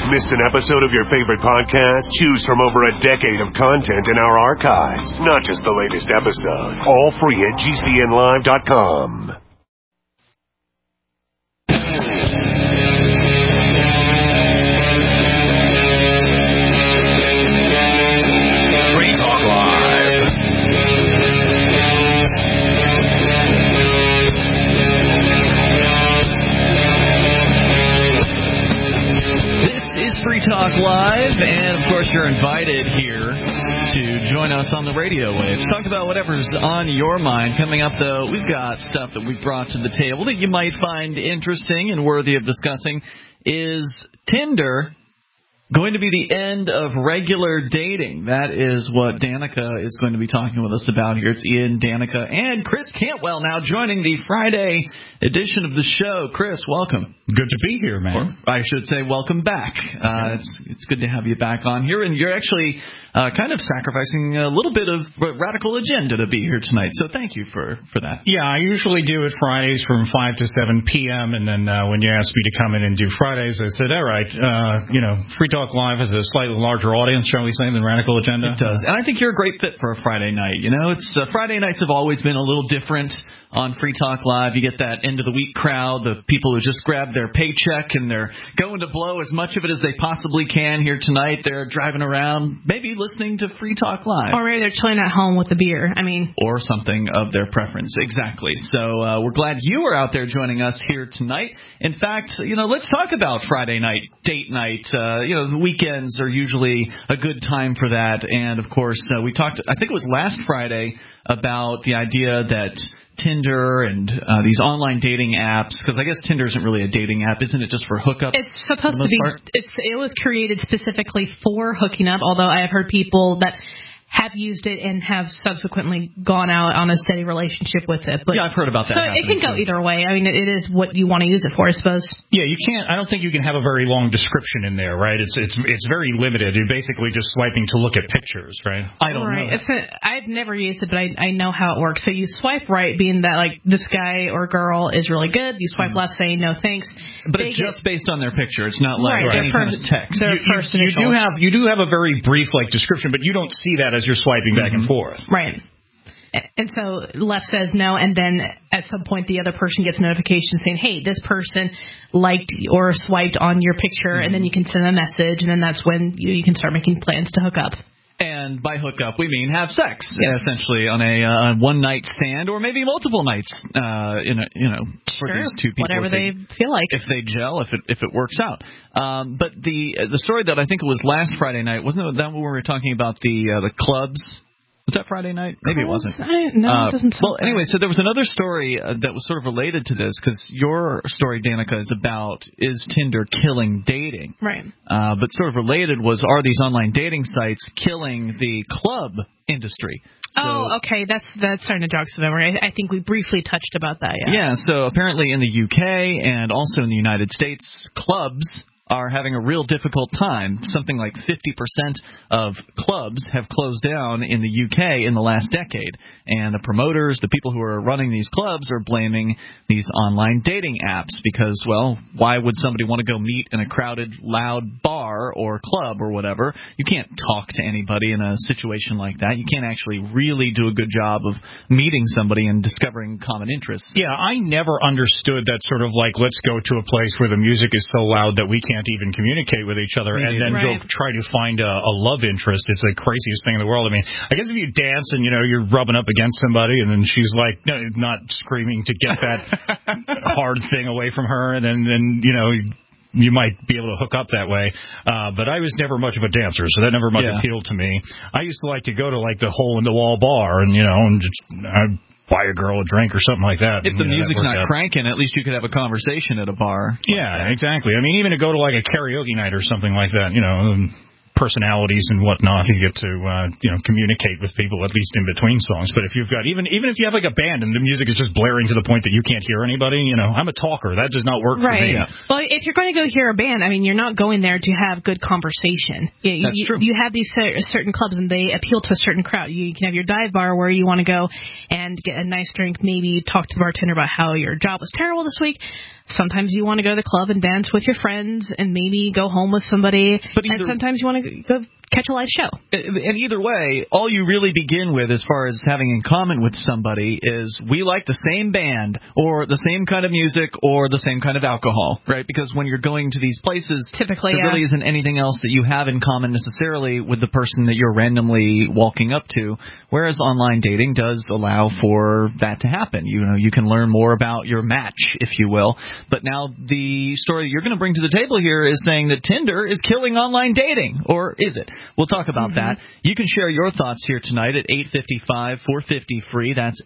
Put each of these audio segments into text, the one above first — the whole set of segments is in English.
Missed an episode of your favorite podcast? Choose from over a decade of content in our archives, not just the latest episode. All free at GCNlive.com. Free Talk Live, and of course you're invited here to join us on the radio waves. Talk about whatever's on your mind. Coming up, though, we've got stuff that we brought to the table that you might find interesting and worthy of discussing. Is Tinder going to be the end of regular dating? That is what Danica is going to be talking with us about here. It's Ian, Danica, and Chris Cantwell now joining the Friday edition of the show. Chris, welcome. Good to be here, man. Or I should say welcome back. It's good to have you back on here, and you're actually kind of sacrificing a little bit of radical agenda to be here tonight, so thank you for that. Yeah, I usually do it Fridays from 5 to 7 p.m., and then when you asked me to come in and do Fridays, I said, all right, Free Talk Live has a slightly larger audience, shall we say, than Radical Agenda. It does, and I think you're a great fit for a Friday night. You know, it's Friday nights have always been a little different on Free Talk Live. You get that end-of-the-week crowd, the people who just grabbed their paycheck, and they're going to blow as much of it as they possibly can here tonight. They're driving around, maybe listening to Free Talk Live. Or maybe they're chilling at home with a beer. Or something of their preference. Exactly. So we're glad you are out there joining us here tonight. In fact, let's talk about Friday night, date night. The weekends are usually a good time for that. And, of course, we talked, I think it was last Friday, about the idea that Tinder and these online dating apps, because I guess Tinder isn't really a dating app, isn't it, just for hookups? It's supposed to be. It was created specifically for hooking up, although I have heard people that have used it and have subsequently gone out on a steady relationship with it. But, yeah, I've heard about that. So it can go either way. It is what you want to use it for, I suppose. Yeah, you can't. I don't think you can have a very long description in there, right? It's very limited. You're basically just swiping to look at pictures, right? I don't know. I've never used it, but I know how it works. So you swipe right, being that like this guy or girl is really good. You swipe left, saying no thanks. But it's just based on their picture. It's not like any kind of text. You do have a very brief description, but you don't see that as you're swiping back and forth. Right. And so left says no, and then at some point the other person gets a notification saying, hey, this person liked or swiped on your picture, and then you can send a message, and then that's when you can start making plans to hook up. And by hook up, we mean have sex, essentially, on a one-night stand, or maybe multiple nights, for these two people. Whatever they feel like. If they gel, if it works out. But the story that I think it was last Friday night, wasn't that when we were talking about the clubs? Was that Friday night? Maybe it wasn't. No, it doesn't sound Well, anyway, so there was another story that was sort of related to this, because your story, Danica, is about, is Tinder killing dating? Right. But sort of related was, are these online dating sites killing the club industry? So, okay. That's starting to jog some memory. I think we briefly touched about that, yeah. Yeah, so apparently in the UK and also in the United States, clubs are having a real difficult time. Something like 50% of clubs have closed down in the UK in the last decade. And the promoters, the people who are running these clubs, are blaming these online dating apps because, well, why would somebody want to go meet in a crowded, loud bar or club or whatever? You can't talk to anybody in a situation like that. You can't actually really do a good job of meeting somebody and discovering common interests. Yeah, I never understood that sort of let's go to a place where the music is so loud that we can't even communicate with each other and then go try to find a love interest. It's the craziest thing in the world. I guess if you dance and you're rubbing up against somebody and then she's not screaming to get that hard thing away from her, and then you might be able to hook up that way. But I was never much of a dancer, so that never much appealed to me. I used to like to go to the hole-in-the-wall bar and just buy a girl a drink or something like that. If the music's not cranking, at least you could have a conversation at a bar. Yeah, exactly. Even to go to a karaoke night or something like that, personalities and whatnot, you get to communicate with people at least in between songs. But if you've got even if you have a band and the music is just blaring to the point that you can't hear anybody, I'm a talker. That does not work for me. Yeah. Well, if you're going to go hear a band, you're not going there to have good conversation. That's true. You have these certain clubs and they appeal to a certain crowd. You can have your dive bar where you want to go and get a nice drink, maybe talk to the bartender about how your job was terrible this week. Sometimes you want to go to the club and dance with your friends and maybe go home with somebody. And sometimes you want to go catch a live show. And either way, all you really begin with as far as having in common with somebody is we like the same band or the same kind of music or the same kind of alcohol, right? Because when you're going to these places, typically, there really isn't anything else that you have in common necessarily with the person that you're randomly walking up to, whereas online dating does allow for that to happen. You can learn more about your match, if you will. But now the story that you're going to bring to the table here is saying that Tinder is killing online dating, or is it? We'll talk about that. You can share your thoughts here tonight at 855-450-FREE. That's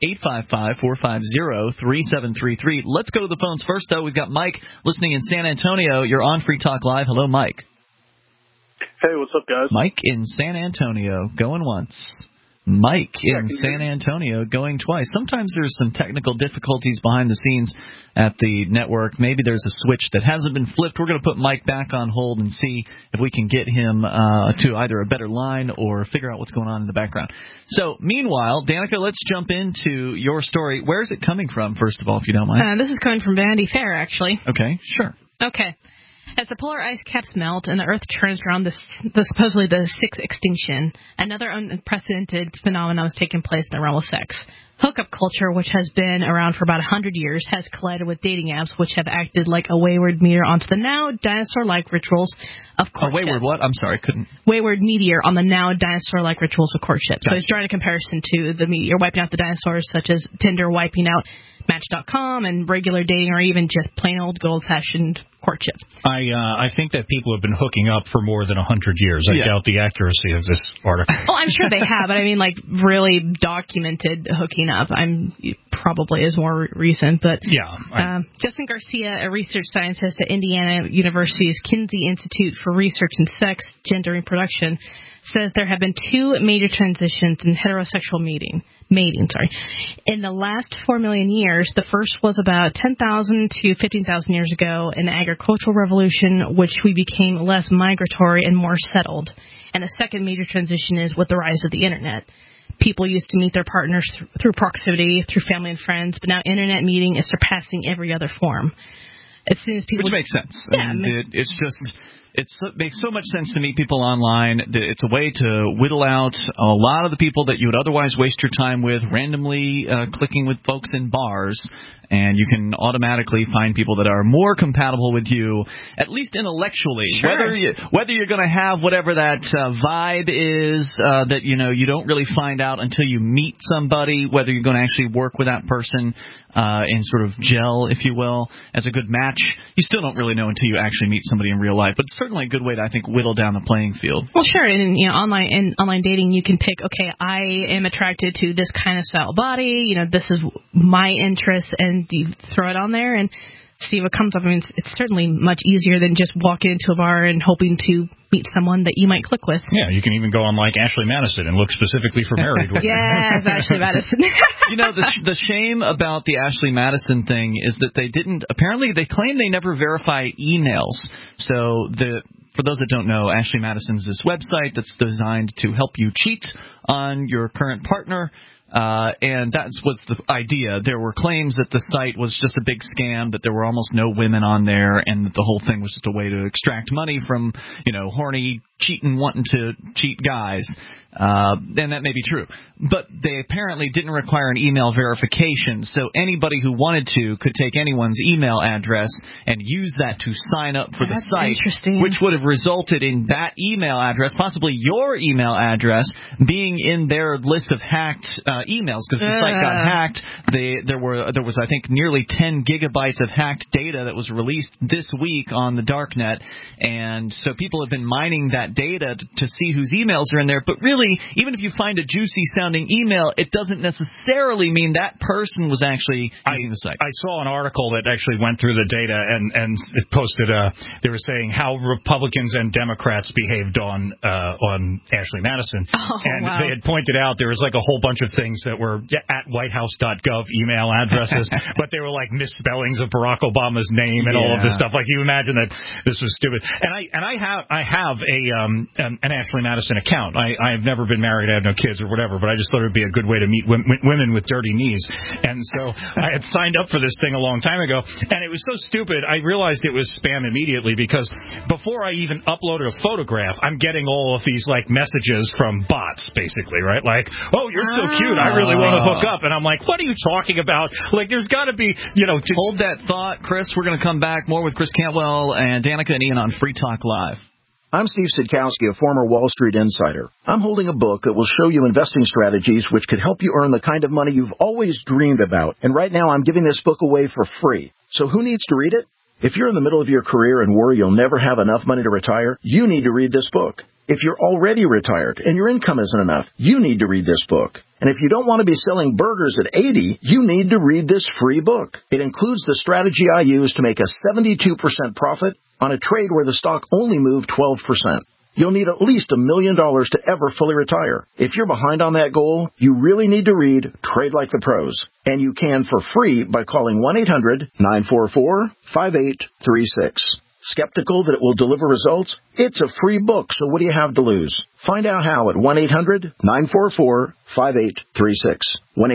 855-450-3733. Let's go to the phones first, though. We've got Mike listening in San Antonio. You're on Free Talk Live. Hello, Mike. Hey, what's up, guys? Mike in San Antonio, going once. Mike in San Antonio going twice. Sometimes there's some technical difficulties behind the scenes at the network. Maybe there's a switch that hasn't been flipped. We're going to put Mike back on hold and see if we can get him to either a better line or figure out what's going on in the background. So, meanwhile, Danica, let's jump into your story. Where is it coming from, first of all, if you don't mind? This is coming from Vanity Fair, actually. Okay, sure. Okay. As the polar ice caps melt and the Earth turns around supposedly the sixth extinction, another unprecedented phenomenon is taking place in the realm of sex. Hookup culture, which has been around for about 100 years, has collided with dating apps, which have acted like a wayward meteor onto the now dinosaur-like rituals of courtship. A wayward what? I'm sorry, couldn't. Wayward meteor on the now dinosaur-like rituals of courtship. Gotcha. So he's drawing a comparison to the meteor wiping out the dinosaurs, such as Tinder wiping out Match.com and regular dating, or even just plain old good old-fashioned courtship. I think that people have been hooking up for more than 100 years. I doubt the accuracy of this article. Oh, I'm sure they have, but I mean, like, really documented hooking up. Probably is more recent, but Justin Garcia, a research scientist at Indiana University's Kinsey Institute for Research in Sex, Gender, and Reproduction, says there have been two major transitions in heterosexual mating. In the last 4 million years, the first was about 10,000 to 15,000 years ago in the agricultural revolution, which we became less migratory and more settled. And the second major transition is with the rise of the Internet. People used to meet their partners through proximity, through family and friends, but now Internet meeting is surpassing every other form. As soon as people, which makes sense. Yeah, It's just... It makes so much sense to meet people online. It's a way to whittle out a lot of the people that you would otherwise waste your time with, randomly clicking with folks in bars, and you can automatically find people that are more compatible with you, at least intellectually. Sure. Whether you're going to have whatever that vibe is that you don't really find out until you meet somebody, whether you're going to actually work with that person and sort of gel, if you will, as a good match. You still don't really know until you actually meet somebody in real life, but it's certainly a good way to, I think, whittle down the playing field. Well, sure, and online dating, you can pick, okay, I am attracted to this kind of style body, this is my interest, and you throw it on there and see what comes up. I mean, it's certainly much easier than just walking into a bar and hoping to meet someone that you might click with. Yeah, you can even go on like Ashley Madison and look specifically for married women. Yes, Ashley Madison. The shame about the Ashley Madison thing is that they claim they never verify emails. So for those that don't know, Ashley Madison's this website that's designed to help you cheat on your current partner. And that's what's the idea. There were claims that the site was just a big scam, that there were almost no women on there, and that the whole thing was just a way to extract money from, horny, wanting to cheat guys. And that may be true. But they apparently didn't require an email verification, so anybody who wanted to could take anyone's email address and use that to sign up for the site, which would have resulted in that email address, possibly your email address, being in their list of hacked emails, because the site got hacked. There was, I think, nearly 10 gigabytes of hacked data that was released this week on the darknet, and so people have been mining that data to see whose emails are in there, but really, even if you find a juicy-sounding email, it doesn't necessarily mean that person was actually using the site. I saw an article that actually went through the data and it posted. They were saying how Republicans and Democrats behaved on Ashley Madison, They had pointed out there was like a whole bunch of things that were at WhiteHouse.gov email addresses, but they were like misspellings of Barack Obama's name and all of this stuff. Like, you imagine that this was stupid. And I have an Ashley Madison account. I've never been married, I have no kids or whatever, but I just thought it would be a good way to meet women with dirty knees. And so I had signed up for this thing a long time ago, and it was so stupid, I realized it was spam immediately, because before I even uploaded a photograph, I'm getting all of these, like, messages from bots, basically, right? Like, oh, you're so cute, I really want to hook up. And I'm like, what are you talking about? Like, there's got to be, Hold that thought, Chris. We're going to come back more with Chris Cantwell and Danica and Ian on Free Talk Live. I'm Steve Sidkowski, a former Wall Street insider. I'm holding a book that will show you investing strategies which could help you earn the kind of money you've always dreamed about. And right now I'm giving this book away for free. So who needs to read it? If you're in the middle of your career and worry you'll never have enough money to retire, you need to read this book. If you're already retired and your income isn't enough, you need to read this book. And if you don't want to be selling burgers at 80, you need to read this free book. It includes the strategy I use to make a 72% profit on a trade where the stock only moved 12%. You'll need at least $1 million to ever fully retire. If you're behind on that goal, you really need to read Trade Like the Pros. And you can for free by calling 1-800-944-5836. Skeptical that it will deliver results? It's a free book, so what do you have to lose? Find out how at 1-800-944-5836.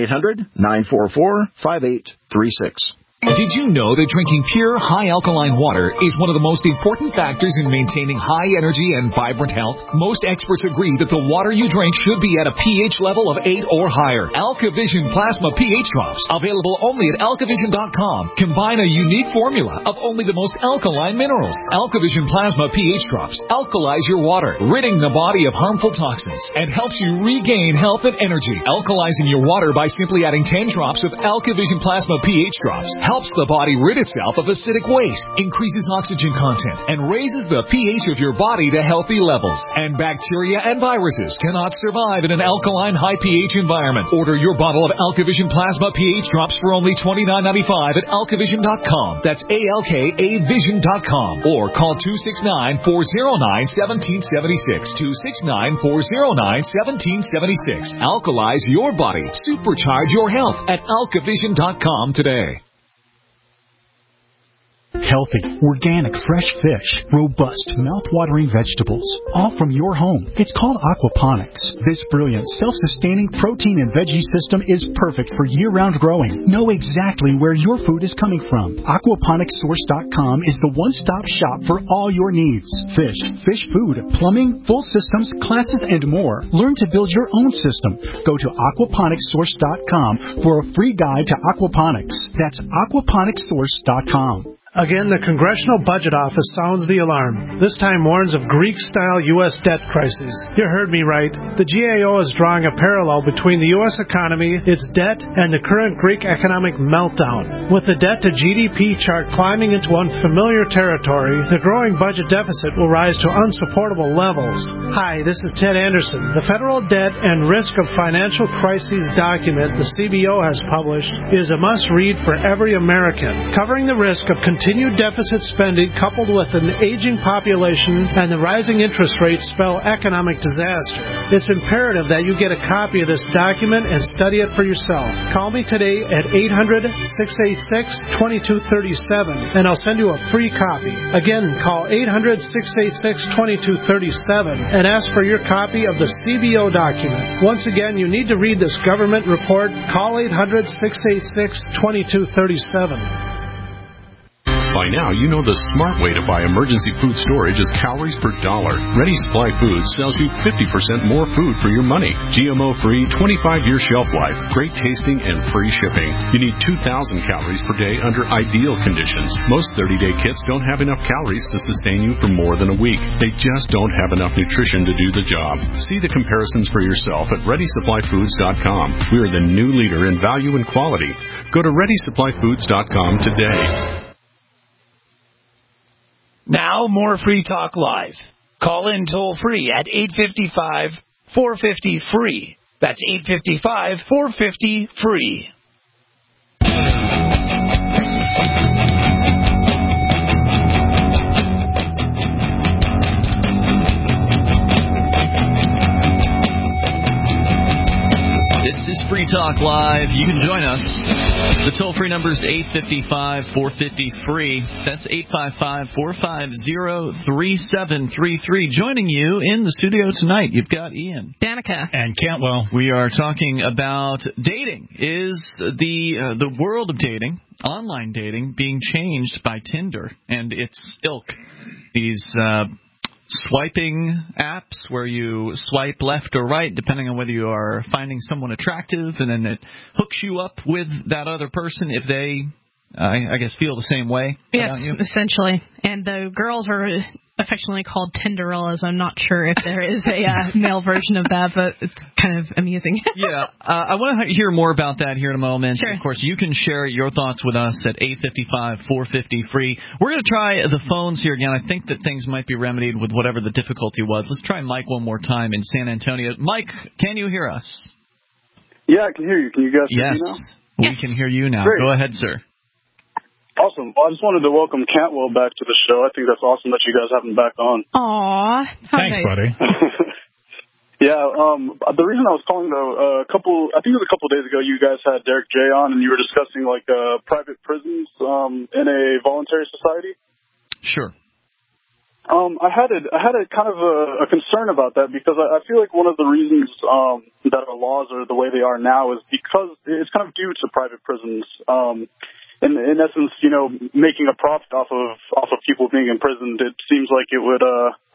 1-800-944-5836. Did you know that drinking pure, high-alkaline water is one of the most important factors in maintaining high energy and vibrant health? Most experts agree that the water you drink should be at a pH level of 8 or higher. AlkaVision Plasma pH Drops, available only at alkavision.com, combine a unique formula of only the most alkaline minerals. AlkaVision Plasma pH Drops alkalize your water, ridding the body of harmful toxins, and helps you regain health and energy. Alkalizing your water by simply adding 10 drops of AlkaVision Plasma pH Drops helps the body rid itself of acidic waste, increases oxygen content, and raises the pH of your body to healthy levels. And bacteria and viruses cannot survive in an alkaline high pH environment. Order your bottle of AlkaVision Plasma pH Drops for only $29.95 at alkavision.com. That's ALKAvision.com. Or call 269-409-1776. 269-409-1776. Alkalize your body. Supercharge your health at alkavision.com today. Healthy, organic, fresh fish, robust, mouth-watering vegetables, all from your home. It's called aquaponics. This brilliant, self-sustaining protein and veggie system is perfect for year-round growing. Know exactly where your food is coming from. Aquaponicssource.com is the one-stop shop for all your needs. Fish, fish food, plumbing, full systems, classes, and more. Learn to build your own system. Go to aquaponicssource.com for a free guide to aquaponics. That's aquaponicssource.com. Again, the Congressional Budget Office sounds the alarm. This time warns of Greek-style U.S. debt crisis. You heard me right. The GAO is drawing a parallel between the U.S. economy, its debt, and the current Greek economic meltdown. With the debt-to-GDP chart climbing into unfamiliar territory, the growing budget deficit will rise to unsupportable levels. Hi, this is Ted Anderson. The Federal Debt and Risk of Financial Crises document the CBO has published is a must-read for every American, covering the risk of continued deficit spending coupled with an aging population and the rising interest rates spell economic disaster. It's imperative that you get a copy of this document and study it for yourself. Call me today at 800-686-2237 and I'll send you a free copy. Again, call 800-686-2237 and ask for your copy of the CBO document. Once again, you need to read this government report. Call 800-686-2237. By now, you know the smart way to buy emergency food storage is calories per dollar. Ready Supply Foods sells you 50% more food for your money. GMO-free, 25-year shelf life, great tasting, and free shipping. You need 2,000 calories per day under ideal conditions. Most 30-day kits don't have enough calories to sustain you for more than a week. They just don't have enough nutrition to do the job. See the comparisons for yourself at ReadySupplyFoods.com. We are the new leader in value and quality. Go to ReadySupplyFoods.com today. Now, more Free Talk Live. Call in toll-free at 855-450-FREE. That's 855-450-FREE. This is Free Talk Live. You can join us. The toll-free number is 855-450-FREE. That's 855-450-3733. Joining you in the studio tonight, you've got Ian, Danica, and Cantwell. We are talking about dating. Is the world of dating, online dating, being changed by Tinder and its ilk? These swiping apps where you swipe left or right depending on whether you are finding someone attractive, and then it hooks you up with that other person if they, I guess, feel the same way. Yes, essentially. And the girls are affectionately called Tinderellas. I'm not sure if there is a male version of that, but it's kind of amusing. Yeah. I want to hear more about that here in a moment. Sure. Of course, you can share your thoughts with us at 855-450-FREE. We're going to try the phones here again. I think that things might be remedied with whatever the difficulty was. Let's try Mike one more time in San Antonio. Mike, can you hear us? Yeah, I can hear you. Can you guys hear me now? We can hear you now. Great. Go ahead, sir. Awesome. Well, I just wanted to welcome Cantwell back to the show. I think that's awesome that you guys have him back on. Aw. Thanks, buddy. Yeah, the reason I was calling, though, I think it was a couple of days ago, you guys had Derek J on, and you were discussing, like, private prisons in a voluntary society. Sure. I had a kind of a concern about that, because I feel like one of the reasons that our laws are the way they are now is because it's kind of due to private prisons. In essence, you know, making a profit off of people being imprisoned, it seems like it would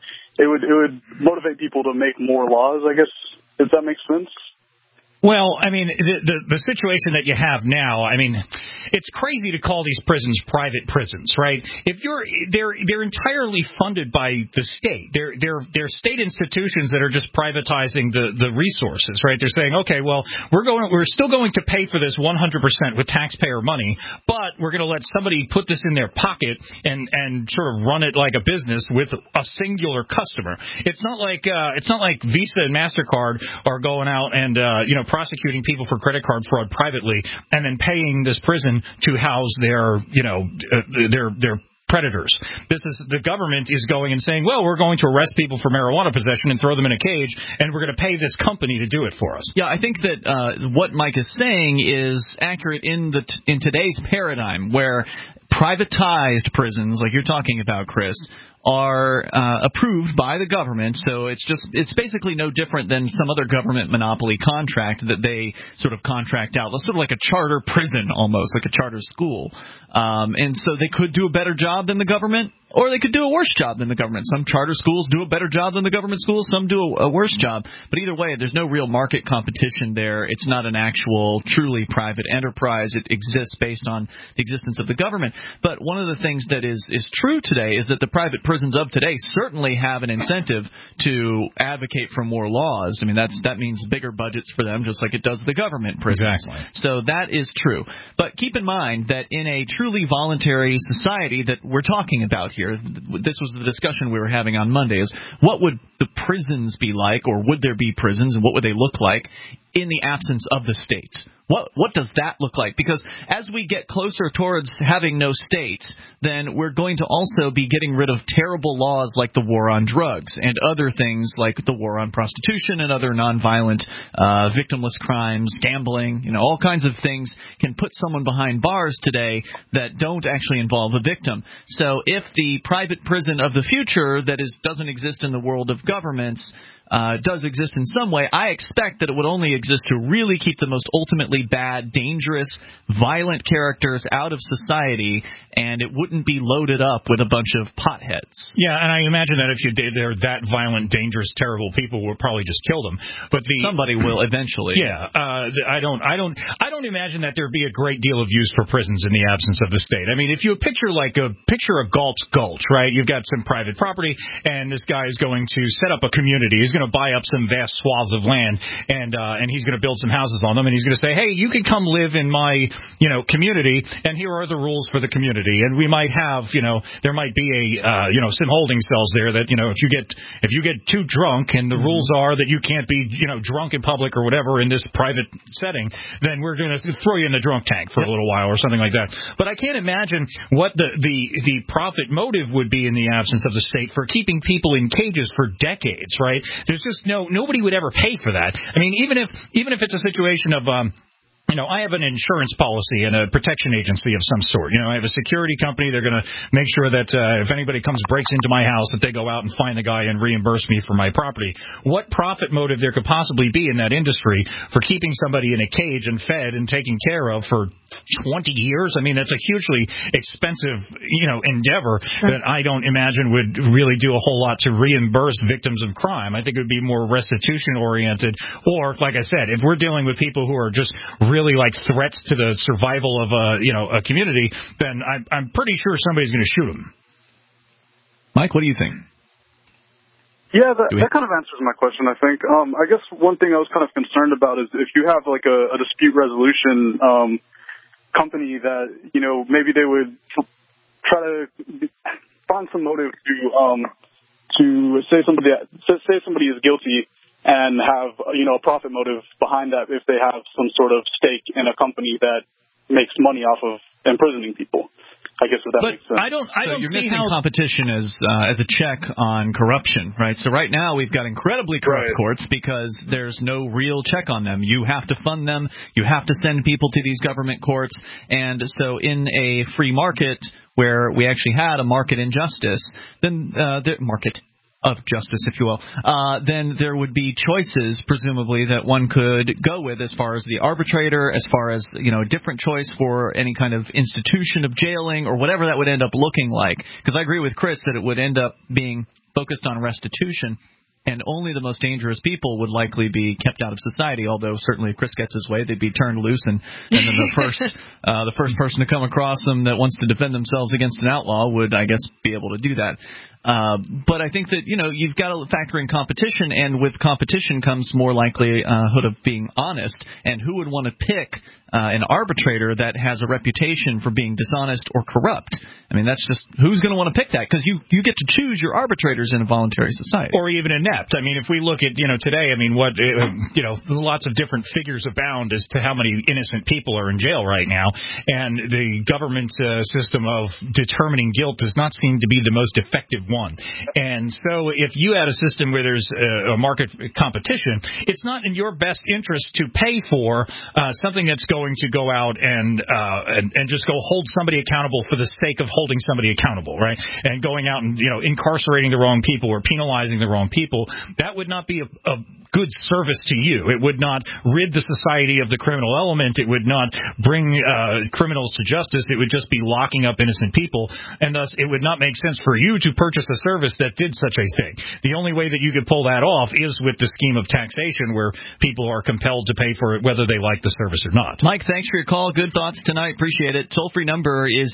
motivate people to make more laws, I guess, if that makes sense. Well, I mean, the situation that you have now, I mean, it's crazy to call these prisons private prisons, right? They're entirely funded by the state. They're state institutions that are just privatizing the resources, right? They're saying, okay, well, we're still going to pay for this 100% with taxpayer money, but we're going to let somebody put this in their pocket and sort of run it like a business with a singular customer. It's not like Visa and MasterCard are going out and prosecuting people for credit card fraud privately and then paying this prison to house their predators. The government is going and saying, well, we're going to arrest people for marijuana possession and throw them in a cage, and we're going to pay this company to do it for us. Yeah, I think that what Mike is saying is accurate in today's paradigm, where privatized prisons, like you're talking about, Chris, are approved by the government, so it's basically no different than some other government monopoly contract that they sort of contract out. It's sort of like a charter prison, almost like a charter school, and so they could do a better job than the government, or they could do a worse job than the government. Some charter schools do a better job than the government schools, some do a worse job, but either way, there's no real market competition there. It's not an actual, truly private enterprise. It exists based on the existence of the government. But one of the things that is true today is that the private prisons of today certainly have an incentive to advocate for more laws. I mean, that means bigger budgets for them, just like it does the government prisons. Exactly. So that is true. But keep in mind that in a truly voluntary society that we're talking about here, this was the discussion we were having on Monday, is what would the prisons be like, or would there be prisons, and what would they look like in the absence of the state? What does that look like? Because as we get closer towards having no state, then we're going to also be getting rid of terrible laws like the war on drugs and other things like the war on prostitution and other nonviolent victimless crimes, gambling, all kinds of things can put someone behind bars today that don't actually involve a victim. So if the private prison of the future that doesn't exist in the world of governments does exist in some way, I expect that it would only exist to really keep the most ultimately bad, dangerous, violent characters out of society, and it wouldn't be loaded up with a bunch of potheads. Yeah, and I imagine that if they're that violent, dangerous, terrible people, we'll probably just kill them. But somebody will eventually. Yeah, I don't imagine that there'd be a great deal of use for prisons in the absence of the state. I mean, if you picture a Galt's Gulch, right? You've got some private property, and this guy is going to set up a community. He's going to buy up some vast swaths of land, and he's going to build some houses on them, and he's going to say, hey, you can come live in my community, and here are the rules for the community. And we might have there might be some holding cells there that if you get too drunk, and the rules are that you can't be drunk in public or whatever in this private setting, then we're going to throw you in the drunk tank for a little while or something like that. But I can't imagine what the profit motive would be in the absence of the state for keeping people in cages for decades, right? There's just nobody would ever pay for that. I mean, even if it's a situation of I have an insurance policy and a protection agency of some sort. I have a security company. They're going to make sure that if anybody breaks into my house, that they go out and find the guy and reimburse me for my property. What profit motive there could possibly be in that industry for keeping somebody in a cage and fed and taken care of for 20 years? I mean, that's a hugely expensive, endeavor that I don't imagine would really do a whole lot to reimburse victims of crime. I think it would be more restitution-oriented. Or, like I said, if we're dealing with people who are just really like threats to the survival of a community, then I'm pretty sure somebody's going to shoot them. Mike, what do you think? Yeah, that kind of answers my question, I think. I guess one thing I was kind of concerned about is if you have like a dispute resolution company that, maybe they would try to find some motive to say somebody is guilty and have, a profit motive behind that if they have some sort of stake in a company that makes money off of imprisoning people. I guess that makes sense. I don't you're see missing competition as a check on corruption, right? So right now we've got incredibly corrupt courts because there's no real check on them. You have to fund them. You have to send people to these government courts. And so in a free market where we actually had a market injustice, then the market of justice, if you will, then there would be choices, presumably, that one could go with as far as the arbitrator, as far as, a different choice for any kind of institution of jailing or whatever that would end up looking like. Because I agree with Chris that it would end up being focused on restitution, and only the most dangerous people would likely be kept out of society, although certainly if Chris gets his way, they'd be turned loose, and then the first person to come across them that wants to defend themselves against an outlaw would, I guess, be able to do that. But I think that, you've got to factor in competition, and with competition comes more likelihood of being honest. And who would want to pick an arbitrator that has a reputation for being dishonest or corrupt? I mean, that's just who's going to want to pick that, because you get to choose your arbitrators in a voluntary society. Or even inept. I mean, if we look at, today, I mean, lots of different figures abound as to how many innocent people are in jail right now. And the government system of determining guilt does not seem to be the most effective one. And so if you had a system where there's a market competition, it's not in your best interest to pay for something that's going to go out and just go hold somebody accountable for the sake of holding somebody accountable, right? And going out and, incarcerating the wrong people or penalizing the wrong people. That would not be a good service to you. It would not rid the society of the criminal element. It would not bring criminals to justice. It would just be locking up innocent people. And thus, it would not make sense for you to purchase a service that did such a thing. The only way that you could pull that off is with the scheme of taxation, where people are compelled to pay for it whether they like the service or not. Mike, thanks for your call. Good thoughts tonight. Appreciate it. Toll-free number is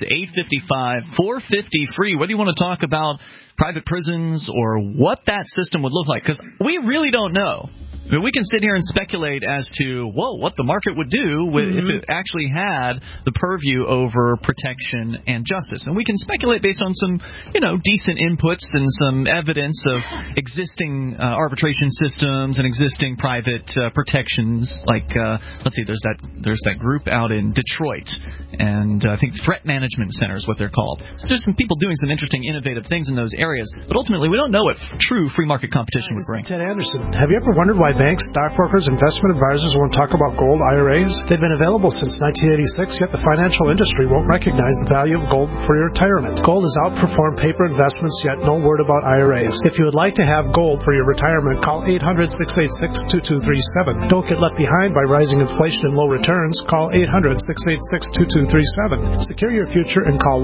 855-450-FREE. Whether you want to talk about private prisons or what that system would look like, because we really don't know. I mean, we can sit here and speculate as to, what the market would do if it actually had the purview over protection and justice. And we can speculate based on some, decent inputs and some evidence of existing arbitration systems and existing private protections. Like, let's see, there's that group out in Detroit, and I think Threat Management Center is what they're called. So there's some people doing some interesting, innovative things in those areas. But ultimately, we don't know what true free market competition would bring. Ted Anderson, have you ever wondered why banks, stockbrokers, investment advisors won't talk about gold IRAs? They've been available since 1986, yet the financial industry won't recognize the value of gold for your retirement. Gold has outperformed paper investments, yet no word about IRAs. If you would like to have gold for your retirement, call 800-686-2237. Don't get left behind by rising inflation and low returns. Call 800-686-2237. Secure your future and call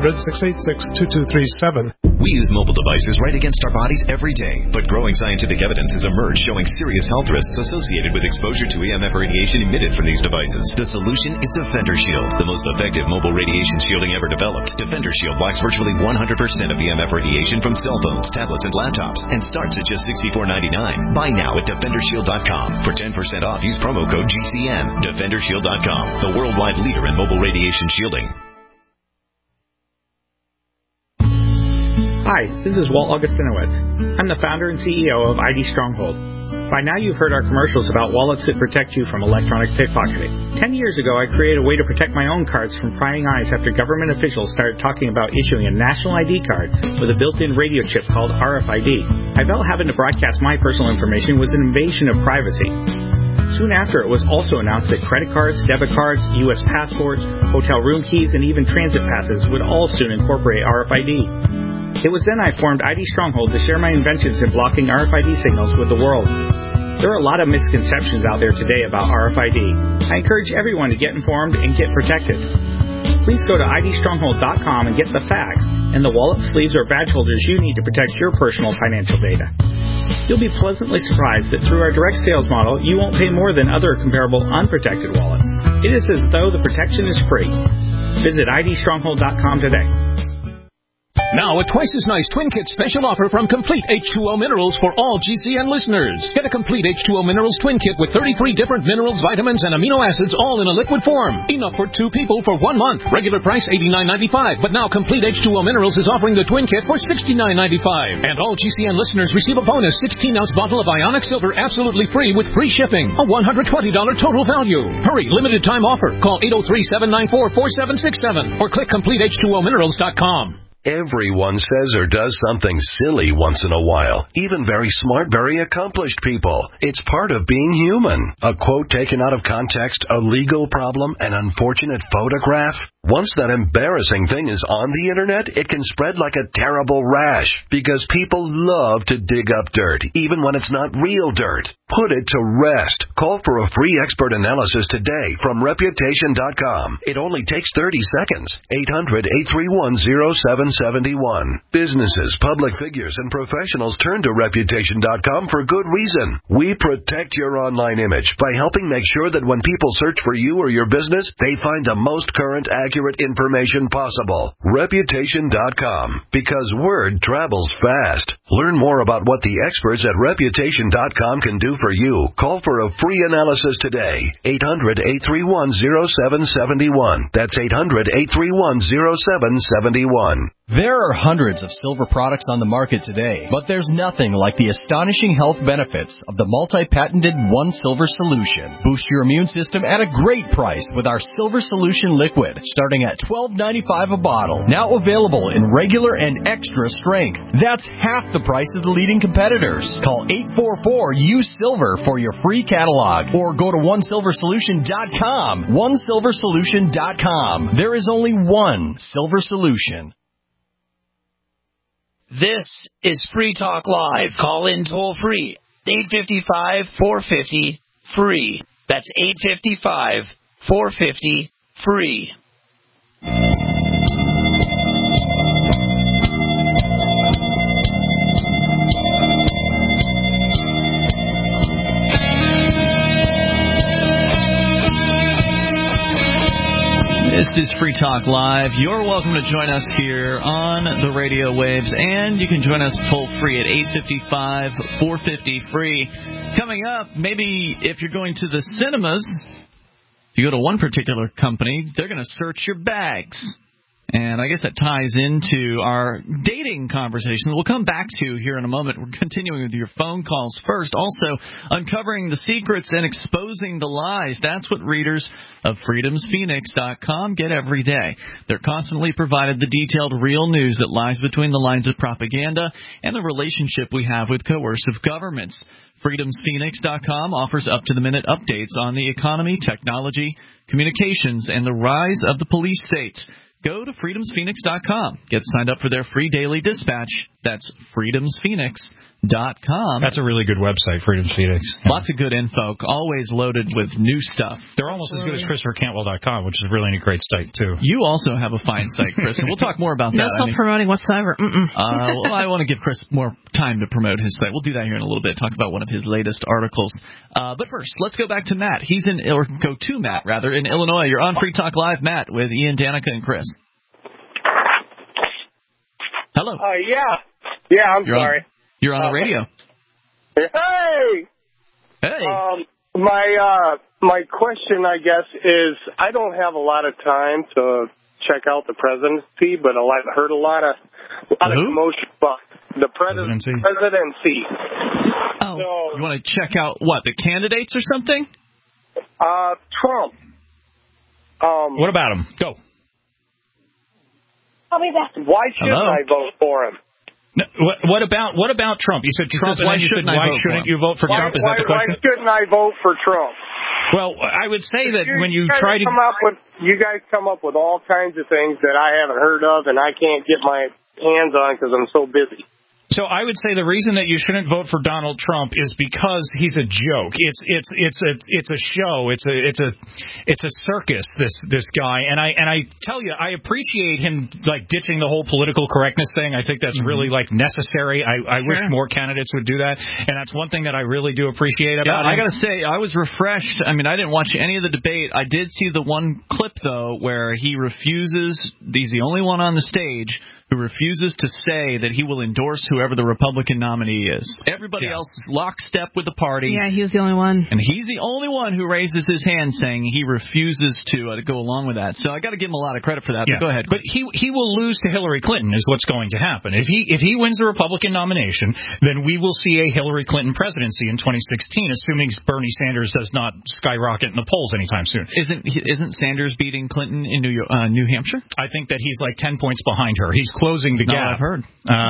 1-800-686-2237. We use mobile devices right against our bodies every day, but growing scientific evidence has emerged showing serious health risks associated with exposure to EMF radiation emitted from these devices. The solution is Defender Shield, the most effective mobile radiation shielding ever developed. Defender Shield blocks virtually 100% of EMF radiation from cell phones, tablets, and laptops, and starts at just $64.99. Buy now at DefenderShield.com. For 10% off, use promo code GCN. DefenderShield.com, the worldwide leader in mobile radiation shielding. Hi, this is Walt Augustinowicz. I'm the founder and CEO of ID Stronghold. By now you've heard our commercials about wallets that protect you from electronic pickpocketing. 10 years ago, I created a way to protect my own cards from prying eyes after government officials started talking about issuing a national ID card with a built-in radio chip called RFID. I felt having to broadcast my personal information was an invasion of privacy. Soon after, it was also announced that credit cards, debit cards, U.S. passports, hotel room keys, and even transit passes would all soon incorporate RFID. It was then I formed ID Stronghold to share my inventions in blocking RFID signals with the world. There are a lot of misconceptions out there today about RFID. I encourage everyone to get informed and get protected. Please go to idstronghold.com and get the facts and the wallet, sleeves, or badge holders you need to protect your personal financial data. You'll be pleasantly surprised that through our direct sales model, you won't pay more than other comparable unprotected wallets. It is as though the protection is free. Visit idstronghold.com today. Now, a twice as nice Twin Kit special offer from Complete H2O Minerals for all GCN listeners. Get a Complete H2O Minerals Twin Kit with 33 different minerals, vitamins, and amino acids all in a liquid form. Enough for 2 people for 1 month. Regular price $89.95, but now Complete H2O Minerals is offering the Twin Kit for $69.95. And all GCN listeners receive a bonus 16-ounce bottle of Ionic Silver absolutely free with free shipping. A $120 total value. Hurry, limited time offer. Call 803-794-4767 or click CompleteH2OMinerals.com. Everyone says or does something silly once in a while. Even very smart, very accomplished people. It's part of being human. A quote taken out of context, a legal problem, an unfortunate photograph. Once that embarrassing thing is on the internet, it can spread like a terrible rash because people love to dig up dirt, even when it's not real dirt. Put it to rest. Call for a free expert analysis today from Reputation.com. It only takes 30 seconds. 800-831-0771. Businesses, public figures, and professionals turn to Reputation.com for good reason. We protect your online image by helping make sure that when people search for you or your business, they find the most current, accurate information possible. Reputation.com. Because word travels fast. Learn more about what the experts at Reputation.com can do for you. Call for a free analysis today. 800-831-0771. That's 800-831-0771. There are hundreds of silver products on the market today, but there's nothing like the astonishing health benefits of the multi-patented One Silver Solution. Boost your immune system at a great price with our Silver Solution Liquid, starting at $12.95 a bottle. Now available in regular and extra strength. That's half the price of the leading competitors. Call 844-USILVER for your free catalog, or go to OneSilverSolution.com. OneSilverSolution.com. There is only one Silver Solution. This is Free Talk Live. Call in toll free. 855-450-FREE. That's 855-450-FREE. This is Free Talk Live. You're welcome to join us here on the radio waves, and you can join us toll-free at 855-450-FREE. Coming up, maybe if you're going to the cinemas, if you go to one particular company, they're going to search your bags. And I guess that ties into our dating conversation that we'll come back to here in a moment. We're continuing with your phone calls first. Also, uncovering the secrets and exposing the lies. That's what readers of freedomsphoenix.com get every day. They're constantly provided the detailed real news that lies between the lines of propaganda and the relationship we have with coercive governments. freedomsphoenix.com offers up-to-the-minute updates on the economy, technology, communications, and the rise of the police state. Go to freedomsphoenix.com. Get signed up for their free daily dispatch. That's freedomsphoenix.com. That's a really good website, Freedom's Phoenix. Yeah. Lots of good info, always loaded with new stuff. They're almost as good as ChristopherCantwell.com, which is really a great site, too. You also have a fine site, Chris, and we'll talk more about that. No self-promoting whatsoever. Well, I want to give Chris more time to promote his site. We'll do that here in a little bit, talk about one of his latest articles. But first, let's go back to Matt. Go to Matt, in Illinois. You're on Free Talk Live, Matt, with Ian, Danica, and Chris. Hello. Yeah, I'm sorry. You're on the radio. Hey! My question, I guess, is I don't have a lot of time to check out the presidency, but I've heard a lot of commotion about the presidency. Oh. So, you want to check out what, the candidates or something? Trump. What about him? Go. Why shouldn't I vote for him? No, what about Trump? You said Trump. Why shouldn't you vote for Trump? Is that the question? Why shouldn't I vote for Trump? Well, I would say that when you try to you guys come up with all kinds of things that I haven't heard of and I can't get my hands on because I'm so busy. So I would say the reason that you shouldn't vote for Donald Trump is because he's a joke. It's a show. It's a circus. This guy, and I tell you, I appreciate him like ditching the whole political correctness thing. I think that's really like necessary. I wish more candidates would do that, and that's one thing that I really do appreciate about him. I gotta say, I was refreshed. I mean, I didn't watch any of the debate. I did see the one clip though where he refuses. He's the only one on the stage who refuses to say that he will endorse whoever the Republican nominee is. Everybody else is lockstep with the party. Yeah, he was the only one. And he's the only one who raises his hand saying he refuses to go along with that. So I got to give him a lot of credit for that. But go ahead. But he will lose to Hillary Clinton is what's going to happen. If he wins the Republican nomination, then we will see a Hillary Clinton presidency in 2016, assuming Bernie Sanders does not skyrocket in the polls anytime soon. Isn't Sanders beating Clinton in New Hampshire? I think that he's like 10 points behind her. He's closing the gap. I've heard.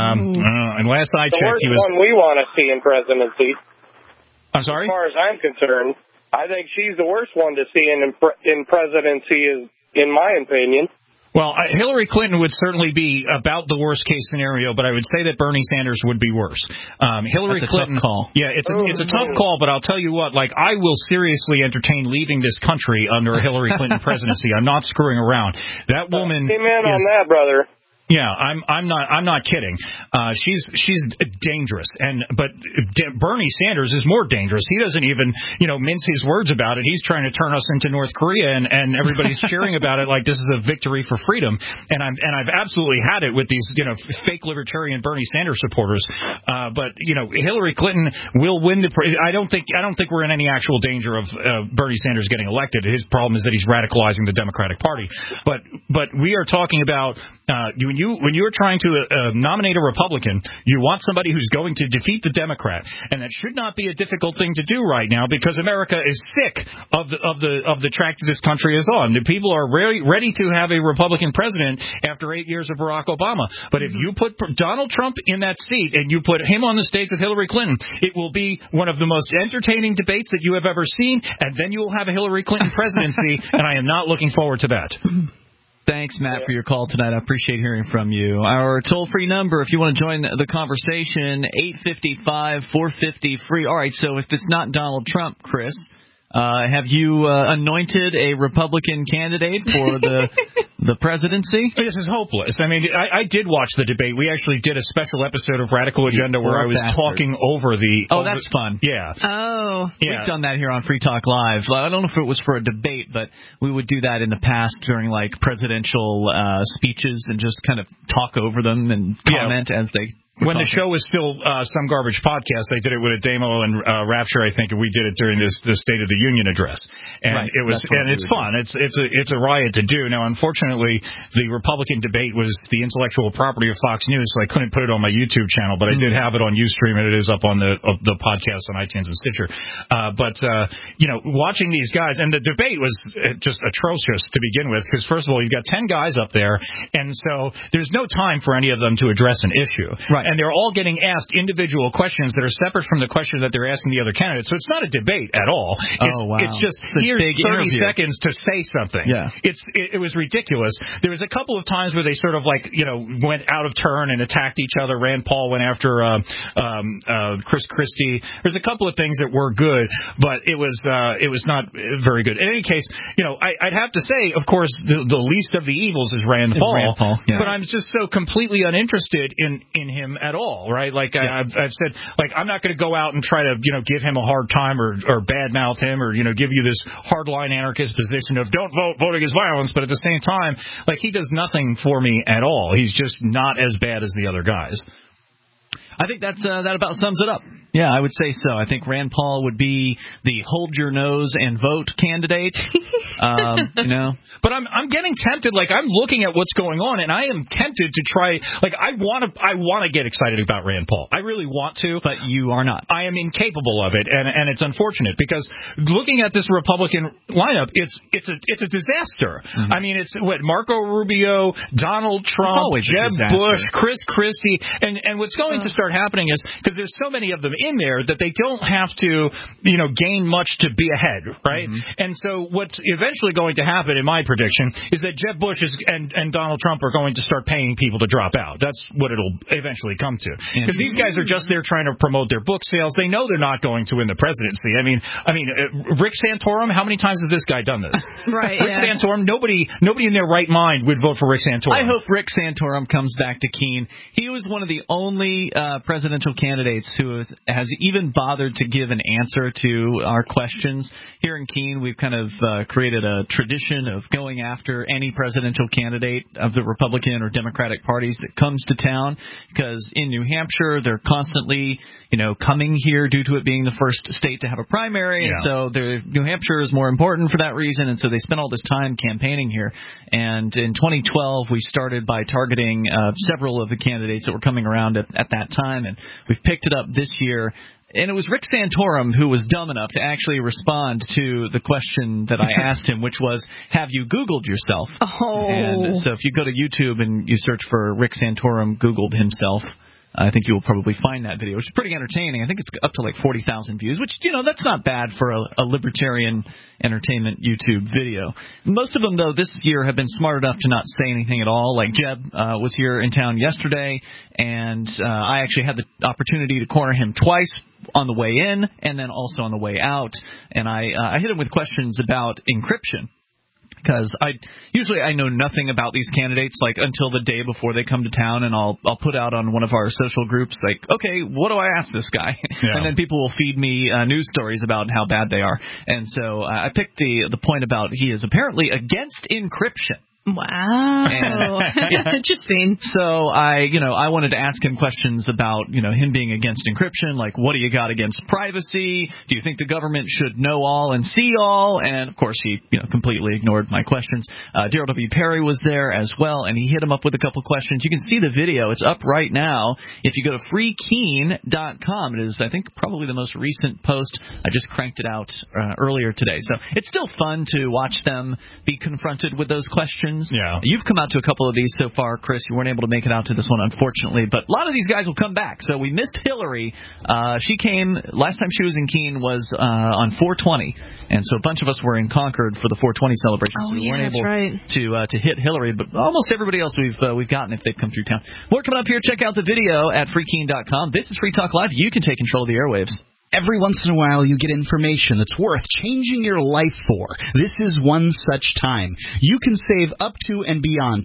And last I checked, he was the one we want to see in presidency. I'm sorry? As far as I'm concerned, I think she's the worst one to see in presidency, in my opinion. Well, Hillary Clinton would certainly be about the worst case scenario, but I would say that Bernie Sanders would be worse. Hillary Clinton, tough call. Yeah, it's a tough call, but I'll tell you what, like I will seriously entertain leaving this country under a Hillary Clinton presidency. I'm not screwing around. That woman Amen on that, brother. Yeah, I'm not kidding. She's dangerous, but Bernie Sanders is more dangerous. He doesn't even mince his words about it. He's trying to turn us into North Korea, and everybody's cheering about it like this is a victory for freedom. And I've absolutely had it with these fake libertarian Bernie Sanders supporters. But Hillary Clinton will win I don't think we're in any actual danger of Bernie Sanders getting elected. His problem is that he's radicalizing the Democratic Party. But we are talking about when you are trying to nominate a Republican, you want somebody who's going to defeat the Democrat, and that should not be a difficult thing to do right now because America is sick of the track that this country is on. The people are ready to have a Republican president after 8 years of Barack Obama. But if you put Donald Trump in that seat and you put him on the stage with Hillary Clinton, it will be one of the most entertaining debates that you have ever seen, and then you will have a Hillary Clinton presidency, and I am not looking forward to that. Thanks, Matt, for your call tonight. I appreciate hearing from you. Our toll-free number, if you want to join the conversation, 855-450-FREE. All right, so if it's not Donald Trump, Chris, have you anointed a Republican candidate for the presidency? This is hopeless. I mean, I did watch the debate. We actually did a special episode of Radical Agenda where I was talking over the... Oh, that's fun. Yeah. Oh. Yeah. We've done that here on Free Talk Live. I don't know if it was for a debate, but we would do that in the past during, like, presidential speeches and just kind of talk over them and comment as they... When the show was still Some Garbage Podcast, I did it with Ademo and Rapture, I think, and we did it during the State of the Union address. And it was, and it's fun. It's a riot to do. Now, unfortunately, the Republican debate was the intellectual property of Fox News, so I couldn't put it on my YouTube channel, but I did have it on Ustream, and it is up on the podcast on iTunes and Stitcher. Watching these guys, and the debate was just atrocious to begin with, because first of all, you've got 10 guys up there, and so there's no time for any of them to address an issue. Right. And they're all getting asked individual questions that are separate from the question that they're asking the other candidates. So it's not a debate at all. It's just here's 30 seconds to say something. Yeah. It was ridiculous. There was a couple of times where they sort of went out of turn and attacked each other. Rand Paul went after Chris Christie. There's a couple of things that were good, but it was not very good. In any case, I'd have to say, of course, the least of the evils is Rand Paul. But I'm just so completely uninterested in him at all, right? Like I've said, like I'm not going to go out and try to give him a hard time or badmouth him or give you this hardline anarchist position of don't vote against violence, but at the same time, like he does nothing for me at all. He's just not as bad as the other guys. I think that about sums it up. Yeah, I would say so. I think Rand Paul would be the hold your nose and vote candidate. But I'm getting tempted. Like I'm looking at what's going on, and I am tempted to try. Like I want to get excited about Rand Paul. I really want to, but you are not. I am incapable of it, and it's unfortunate because looking at this Republican lineup, it's a disaster. Mm-hmm. I mean, it's Marco Rubio, Donald Trump, Jeb Bush, Chris Christie, and what's going to start start happening is, because there's so many of them in there that they don't have to, gain much to be ahead, right? Mm-hmm. And so what's eventually going to happen, in my prediction, is that Jeb Bush and Donald Trump are going to start paying people to drop out. That's what it'll eventually come to. Because these guys are just there trying to promote their book sales. They know they're not going to win the presidency. I mean, Rick Santorum, how many times has this guy done this? Right. Rick Santorum, nobody in their right mind would vote for Rick Santorum. I hope Rick Santorum comes back to Keene. He was one of the only presidential candidates who has even bothered to give an answer to our questions. Here in Keene, we've kind of created a tradition of going after any presidential candidate of the Republican or Democratic parties that comes to town, because in New Hampshire, they're constantly, coming here due to it being the first state to have a primary, and so New Hampshire is more important for that reason, and so they spent all this time campaigning here. And in 2012, we started by targeting several of the candidates that were coming around at that time, and we've picked it up this year. And it was Rick Santorum who was dumb enough to actually respond to the question that I asked him, which was, have you Googled yourself? Oh. And so if you go to YouTube and you search for Rick Santorum Googled himself, I think you will probably find that video, which is pretty entertaining. I think it's up to like 40,000 views, which, that's not bad for a libertarian entertainment YouTube video. Most of them, though, this year have been smart enough to not say anything at all. Like Jeb was here in town yesterday, and I actually had the opportunity to corner him twice on the way in and then also on the way out. And I hit him with questions about encryption. Because I know nothing about these candidates until the day before they come to town, and I'll put out on one of our social groups okay, what do I ask this guy? Yeah. And then people will feed me news stories about how bad they are. And so I picked the point about he is apparently against encryption. Wow. Interesting. So I wanted to ask him questions about, him being against encryption, like what do you got against privacy? Do you think the government should know all and see all? And of course he, completely ignored my questions. Daryl W. Perry was there as well, and he hit him up with a couple questions. You can see the video. It's up right now. If you go to freekeene.com, it is, I think, probably the most recent post. I just cranked it out earlier today. So it's still fun to watch them be confronted with those questions. Yeah. You've come out to a couple of these so far, Chris. You weren't able to make it out to this one, unfortunately. But a lot of these guys will come back. So we missed Hillary. She came, last time she was in Keene was on 420. And so a bunch of us were in Concord for the 420 celebration. Oh, so we weren't able to hit Hillary. But almost everybody else we've gotten if they've come through town. More coming up here. Check out the video at freekeene.com. This is Free Talk Live. You can take control of the airwaves. Every once in a while, you get information that's worth changing your life for. This is one such time. You can save up to and beyond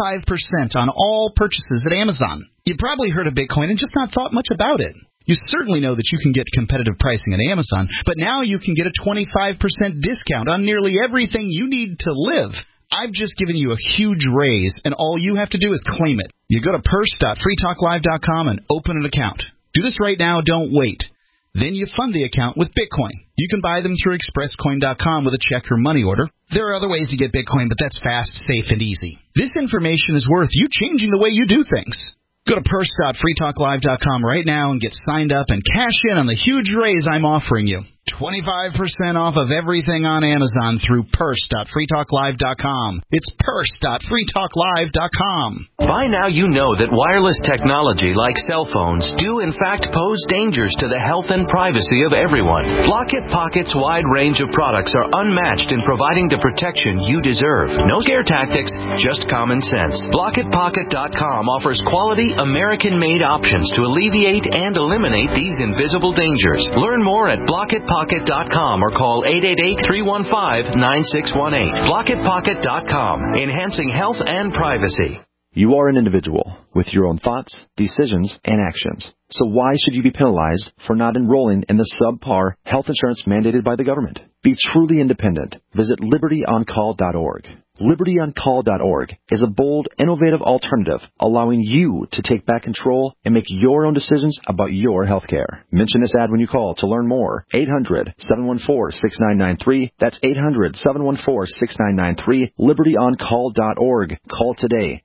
25% on all purchases at Amazon. You probably heard of Bitcoin and just not thought much about it. You certainly know that you can get competitive pricing at Amazon, but now you can get a 25% discount on nearly everything you need to live. I've just given you a huge raise, and all you have to do is claim it. You go to purse.freetalklive.com and open an account. Do this right now. Don't wait. Then you fund the account with Bitcoin. You can buy them through expresscoin.com with a check or money order. There are other ways to get Bitcoin, but that's fast, safe, and easy. This information is worth you changing the way you do things. Go to purse.freetalklive.com right now and get signed up and cash in on the huge raise I'm offering you. 25% off of everything on Amazon through purse.freetalklive.com. It's purse.freetalklive.com. By now you know that wireless technology like cell phones do in fact pose dangers to the health and privacy of everyone. Blockit Pocket's wide range of products are unmatched in providing the protection you deserve. No scare tactics, just common sense. BlockitPocket.com offers quality American-made options to alleviate and eliminate these invisible dangers. Learn more at BlockitPocket.com or call 888-315-9618. BlockitPocket.com, enhancing health and privacy. You are an individual with your own thoughts, decisions, and actions. So why should you be penalized for not enrolling in the subpar health insurance mandated by the government? Be truly independent. Visit LibertyOnCall.org. LibertyOnCall.org is a bold, innovative alternative allowing you to take back control and make your own decisions about your health care. Mention this ad when you call to learn more. 800-714-6993. That's 800-714-6993. LibertyOnCall.org. Call today.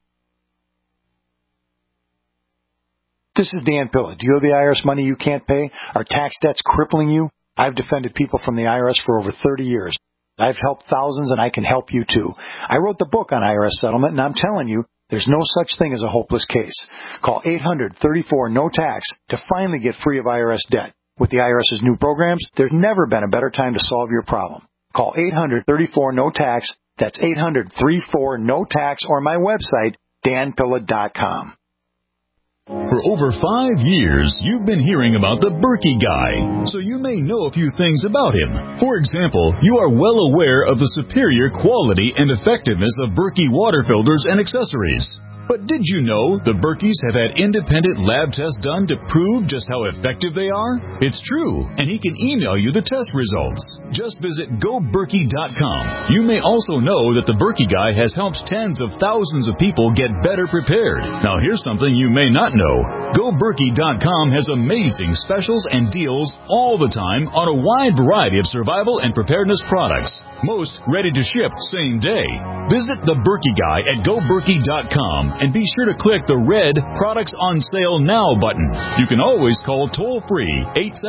This is Dan Pilla. Do you have the IRS money you can't pay? Are tax debts crippling you? I've defended people from the IRS for over 30 years. I've helped thousands, and I can help you too. I wrote the book on IRS settlement, and I'm telling you, There's no such thing as a hopeless case. Call 800-34-NO-TAX to finally get free of IRS debt. With the IRS's new programs, there's never been a better time to solve your problem. Call 800-34-NO-TAX. That's 800-34-NO-TAX, or my website, danpilla.com. For over 5 years, you've been hearing about the Berkey Guy, so you may know a few things about him. For example, you are well aware of the superior quality and effectiveness of Berkey water filters and accessories. But did you know the Berkeys have had independent lab tests done to prove just how effective they are? It's true, and he can email you the test results. Just visit GoBerkey.com. You may also know that the Berkey Guy has helped tens of thousands of people get better prepared. Now here's something you may not know. GoBerkey.com has amazing specials and deals all the time on a wide variety of survival and preparedness products. Most ready to ship same day. Visit the Berkey Guy at GoBerkey.com and be sure to click the red Products on Sale Now button. You can always call toll-free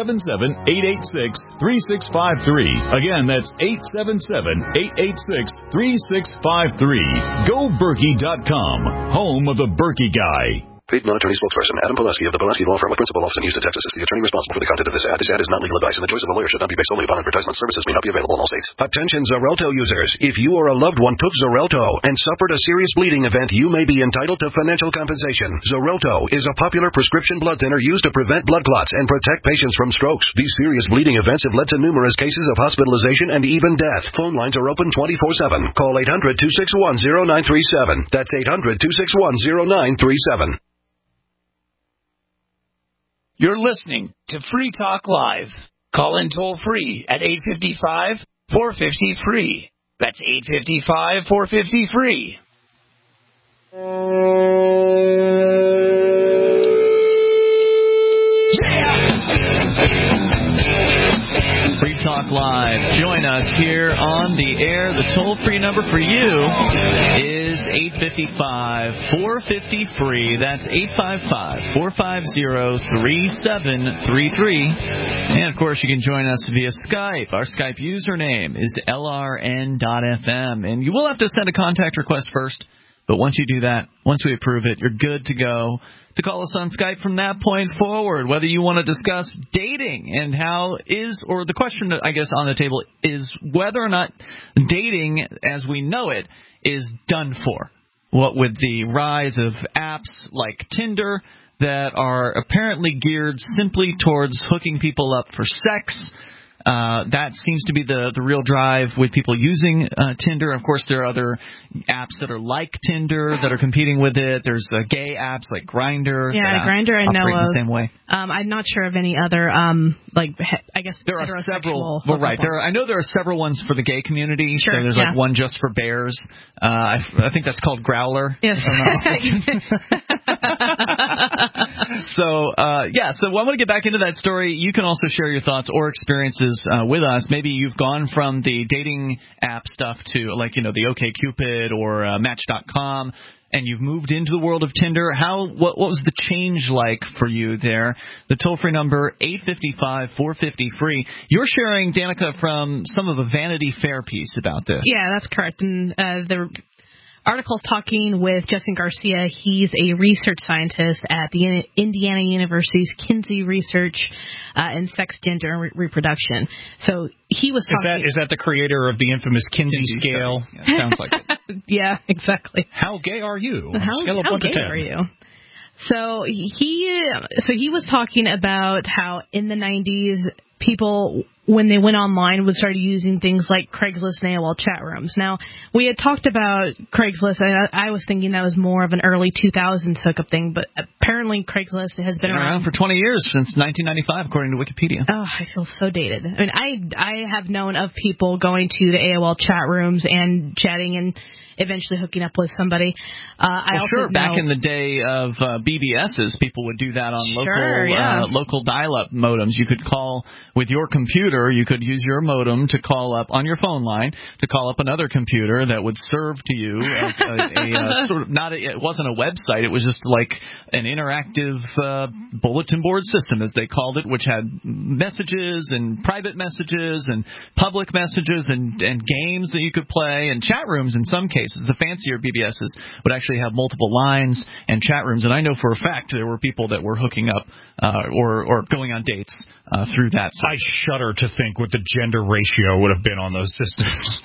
877-886-3653. Again, that's 877-886-3653. GoBerkey.com, home of the Berkey Guy. Paid non-attorney spokesperson Adam Pileski of the Pileski Law Firm with principal office in Houston, Texas, is the attorney responsible for the content of this ad. This ad is not legal advice, and the choice of a lawyer should not be based solely upon advertisement. Services may not be available in all states. Attention Xarelto users. If you or a loved one took Xarelto and suffered a serious bleeding event, you may be entitled to financial compensation. Xarelto is a popular prescription blood thinner used to prevent blood clots and protect patients from strokes. These serious bleeding events have led to numerous cases of hospitalization and even death. Phone lines are open 24/7. Call 800-261-0937. That's 800-261-0937. You're listening to Free Talk Live. Call in toll-free at 855-450-FREE. That's 855-450-FREE. Free Talk Live. Join us here on the air. The toll-free number for you is 855-450-FREE. That's 855-450-3733. And, of course, you can join us via Skype. Our Skype username is LRN.FM. And you will have to send a contact request first. But once you do that, once we approve it, you're good to go to call us on Skype from that point forward, whether you want to discuss dating and how is, or the question, I guess, on the table is whether or not dating as we know it is done for. What with the rise of apps like Tinder that are apparently geared simply towards hooking people up for sex. That seems to be the real drive with people using Tinder. Of course, there are other apps that are like Tinder that are competing with it. There's gay apps like Grindr. Yeah, Grindr I know of. The same way. I'm not sure of any other, I guess there are several. Well, right. I know there are several ones for the gay community. Sure, so there's like one just for bears. I think that's called Growler. Yes. So I want to get back into that story. You can also share your thoughts or experiences with us. Maybe you've gone from the dating app stuff to, the OkCupid or Match.com, and you've moved into the world of Tinder. What was the change like for you there? The toll-free number, 855-450-FREE. You're sharing, Danica, from some of a Vanity Fair piece about this. Yeah, that's correct. And the article's talking with Justin Garcia. He's a research scientist at the Indiana University's Kinsey Research in Sex, Gender, and Reproduction. So he was talking... Is that the creator of the infamous Kinsey scale? Yeah, sounds like it. Yeah, exactly. How gay are you? How gay are you? So he was talking about how in the 90s, people, when they went online, would start using things like Craigslist and AOL chat rooms. Now, we had talked about Craigslist, and I was thinking that was more of an early 2000s hookup thing, but apparently Craigslist has been around for 20 years, since 1995, according to Wikipedia. Oh, I feel so dated. I mean, I have known of people going to the AOL chat rooms and chatting and eventually hooking up with somebody. Back in the day of BBSs, people would do that on local dial-up modems. You could call with your computer, you could use your modem to call up on your phone line to call up another computer that would serve to you a sort of it wasn't a website. It was just like an interactive bulletin board system, as they called it, which had messages and private messages and public messages and games that you could play and chat rooms in some cases. The fancier BBSs would actually have multiple lines and chat rooms, and I know for a fact there were people that were hooking up or going on dates through that. So I shudder to think what the gender ratio would have been on those systems.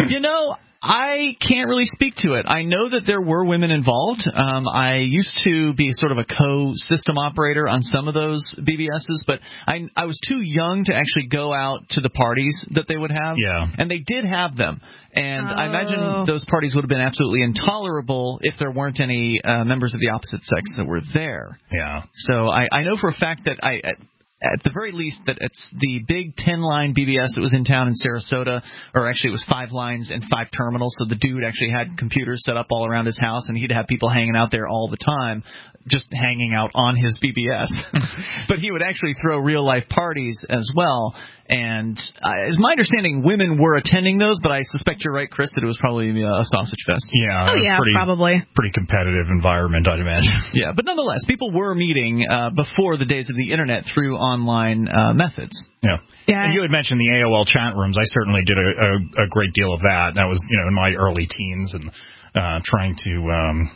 I can't really speak to it. I know that there were women involved. I used to be sort of a co-system operator on some of those BBSs, but I was too young to actually go out to the parties that they would have. Yeah. And they did have them. And I imagine those parties would have been absolutely intolerable if there weren't any members of the opposite sex that were there. Yeah. So I know for a fact that at the very least, that it's the big 10-line BBS that was in town in Sarasota, or actually it was 5 lines and 5 terminals, so the dude actually had computers set up all around his house, and he'd have people hanging out there all the time, just hanging out on his BBS. But he would actually throw real-life parties as well, and as my understanding, women were attending those, but I suspect you're right, Chris, that it was probably a sausage fest. Yeah, probably. Pretty competitive environment, I'd imagine. Yeah, but nonetheless, people were meeting before the days of the Internet through online methods. Yeah. And you had mentioned the AOL chat rooms. I certainly did a great deal of that. That was, in my early teens and trying to,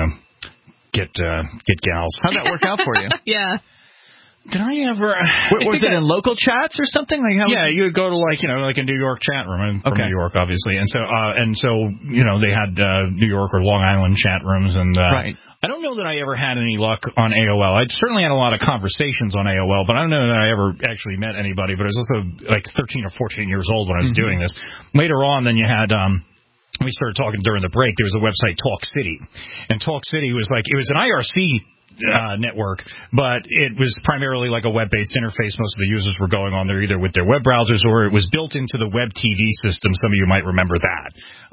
get gals. How'd that work out for you? Yeah. Did I ever? Was it in local chats or something? You would go to like a New York chat room. I'm from New York, obviously, and so they had New York or Long Island chat rooms, and right. I don't know that I ever had any luck on AOL. I certainly had a lot of conversations on AOL, but I don't know that I ever actually met anybody. But I was also like 13 or 14 years old when I was doing this. Later on, then you had. We started talking during the break. There was a website, Talk City, and Talk City was it was an IRC network, but it was primarily like a web-based interface. Most of the users were going on there either with their web browsers or it was built into the Web TV system. Some of you might remember that.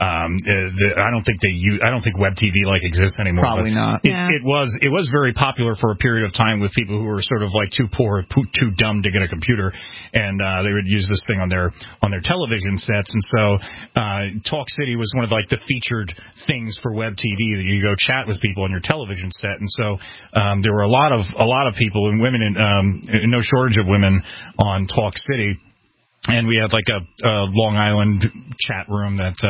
I don't think Web TV exists anymore. Probably not. It was very popular for a period of time with people who were sort of like too poor, too dumb to get a computer, and they would use this thing on their television sets. And so Talk City was one of the featured things for Web TV that you go chat with people on your television set. And so there were a lot of people and women, no shortage of women on Talk City. And we had a Long Island chat room that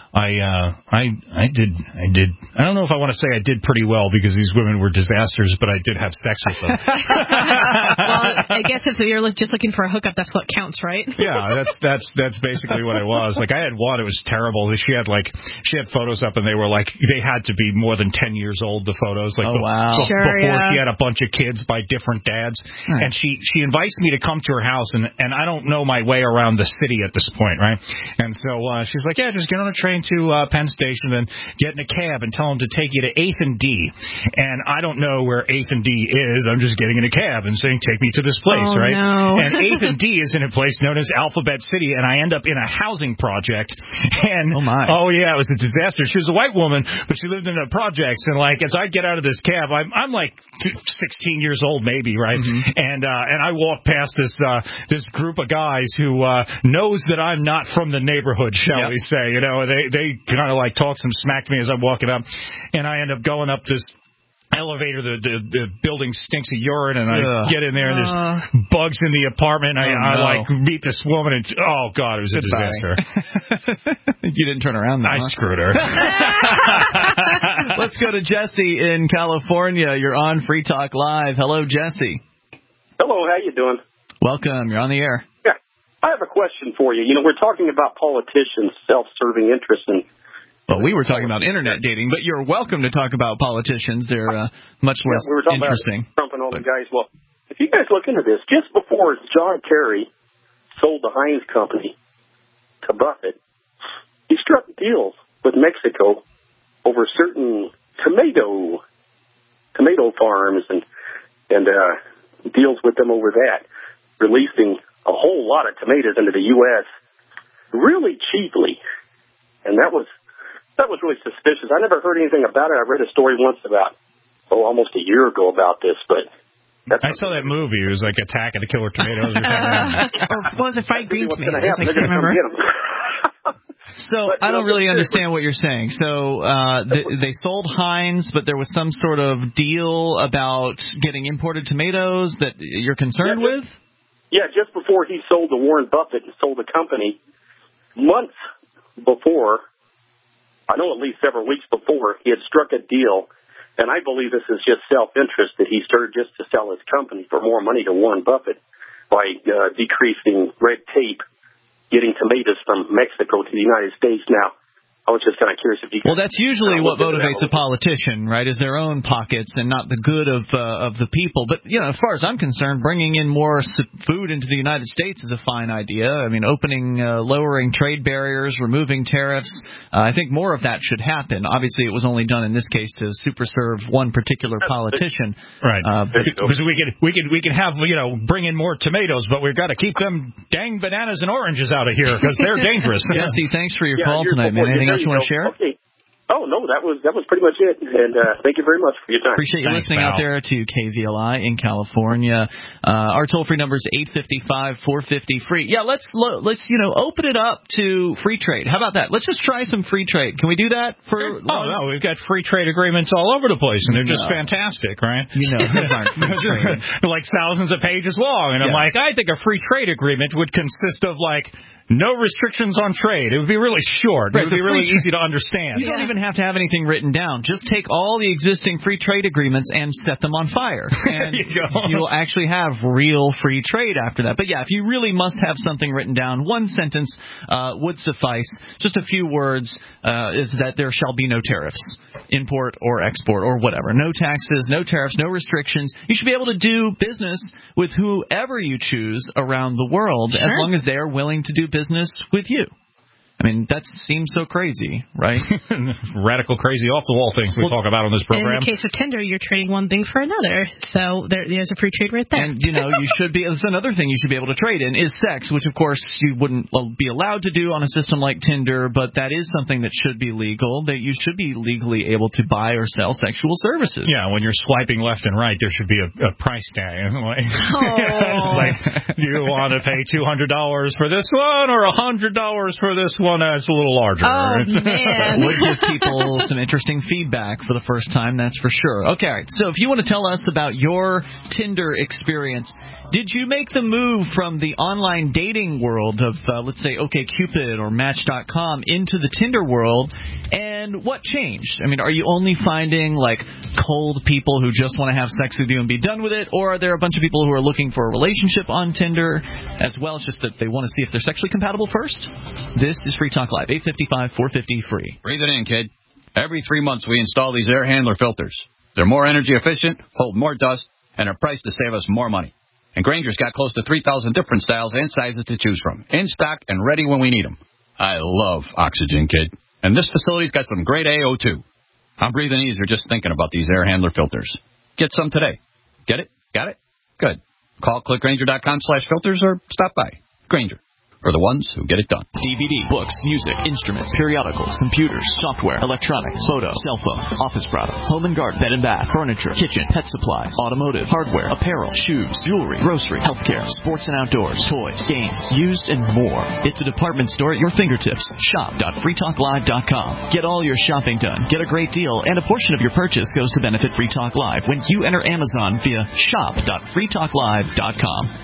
I did. I don't know if I want to say I did pretty well because these women were disasters, but I did have sex with them. Well, I guess if you're just looking for a hookup, that's what counts, right? Yeah, that's basically what it was. I had one, it was terrible. She had photos up, and they were they had to be more than 10 years old. The photos, wow, before she had a bunch of kids by different dads, and she invites me to come to her house, and I don't know my way around the city at this point, right? And so she's like, yeah, just get on a train to Penn Station and get in a cab and tell them to take you to 8th and D. And I don't know where 8th and D is. I'm just getting in a cab and saying, take me to this place, right? No. And 8th and D is in a place known as Alphabet City, and I end up in a housing project. And oh yeah, it was a disaster. She was a white woman, but she lived in a project. And as I get out of this cab, I'm 16 years old maybe, right? And I walk past this group of guys who knows that I'm not from the neighborhood, shall we say. They kind of talk some smack to me as I'm walking up, and I end up going up this elevator. The building stinks of urine, and I get in there, and there's bugs in the apartment. I meet this woman, and oh god, it was a disaster. You didn't turn around though. I screwed her. Let's go to Jesse in California. You're on Free Talk Live. Hello, Jesse. Hello, how you doing? Welcome. You're on the air. I have a question for you. We're talking about politicians' self-serving interests and. Well, we were talking about internet dating, but you're welcome to talk about politicians. They're much less we were talking interesting. About Trump and all the guys. Well, if you guys look into this, just before John Kerry sold the Heinz company to Buffett, he struck deals with Mexico over certain tomato farms and deals with them over that, releasing a whole lot of tomatoes into the U.S. really cheaply, and that was really suspicious. I never heard anything about it. I read a story once about almost a year ago about this, but I saw that movie. It was like Attack of the Killer Tomatoes or something. Or what was it? Fried green tomatoes. I They're can't going to come remember. get them. So I don't really understand what you're saying. So they sold Heinz, but there was some sort of deal about getting imported tomatoes that you're concerned with? Yeah, just before he sold to Warren Buffett and sold the company, months before, I know at least several weeks before, he had struck a deal, and I believe this is just self-interest, that he started just to sell his company for more money to Warren Buffett by decreasing red tape, getting tomatoes from Mexico to the United States. Now, I was just kind of curious if you could... Well, that's usually what motivates a politician, right, is their own pockets and not the good of the people. But, you know, as far as I'm concerned, bringing in more food into the United States is a fine idea. I mean, lowering trade barriers, removing tariffs, I think more of that should happen. Obviously, it was only done in this case to super serve one particular politician. Right. Because we could have, bring in more tomatoes, but we've got to keep them dang bananas and oranges out of here because they're dangerous. Jesse, thanks for your call tonight, man. Anything else you want to share? Okay. Oh, no, that was pretty much it. And thank you very much for your time. Appreciate you listening out there to KVLI in California. Our toll-free number is 855-450-FREE. Yeah, let's open it up to free trade. How about that? Let's just try some free trade. Can we do that? No, we've got free trade agreements all over the place, and they're just fantastic, right? Those aren't free trade. Like thousands of pages long. And I'm like, I think a free trade agreement would consist of, no restrictions on trade. It would be really short. It would be really easy to understand. You don't even have to have anything written down. Just take all the existing free trade agreements and set them on fire. And you'll actually have real free trade after that. But, yeah, if you really must have something written down, one sentence would suffice. Just a few words is that there shall be no tariffs, import or export or whatever. No taxes, no tariffs, no restrictions. You should be able to do business with whoever you choose around the world as long as they are willing to do business with you. I mean, that seems so crazy, right? Radical, crazy, off-the-wall things we talk about on this program. In the case of Tinder, you're trading one thing for another. So there's a free trade right there. And, you should be – that's another thing you should be able to trade in is sex, which, of course, you wouldn't be allowed to do on a system like Tinder, but that is something that should be legal, that you should be legally able to buy or sell sexual services. Yeah, when you're swiping left and right, there should be a price tag. It's like, do you want to pay $200 for this one or $100 for this one? It's a little larger. Oh, man. Would give people some interesting feedback for the first time, that's for sure. Okay, all right. So if you want to tell us about your Tinder experience, did you make the move from the online dating world of, let's say, OkCupid or Match.com into the Tinder world, and what changed? I mean, are you only finding, cold people who just want to have sex with you and be done with it, or are there a bunch of people who are looking for a relationship on Tinder as well? It's just that they want to see if they're sexually compatible first? This is Free Talk Live, 855-450-FREE. Breathe it in, kid. Every 3 months we install these air handler filters. They're more energy efficient, hold more dust, and are priced to save us more money. And Grainger's got close to 3,000 different styles and sizes to choose from, in stock and ready when we need them. I love Oxygen, kid. And this facility's got some great AO, too. I'm breathing easier just thinking about these air handler filters. Get some today. Get it? Got it? Good. Call clickgrainger.com/filters or stop by. Grainger. For the ones who get it done. DVD, books, music, instruments, periodicals, computers, software, electronics, photo, cell phone, office products, home and garden, bed and bath, furniture, kitchen, pet supplies, automotive, hardware, apparel, shoes, jewelry, grocery, healthcare, sports and outdoors, toys, games, used, and more. It's a department store at your fingertips. Shop.freetalklive.com. Get all your shopping done, get a great deal, and a portion of your purchase goes to benefit Free Talk Live when you enter Amazon via shop.freetalklive.com.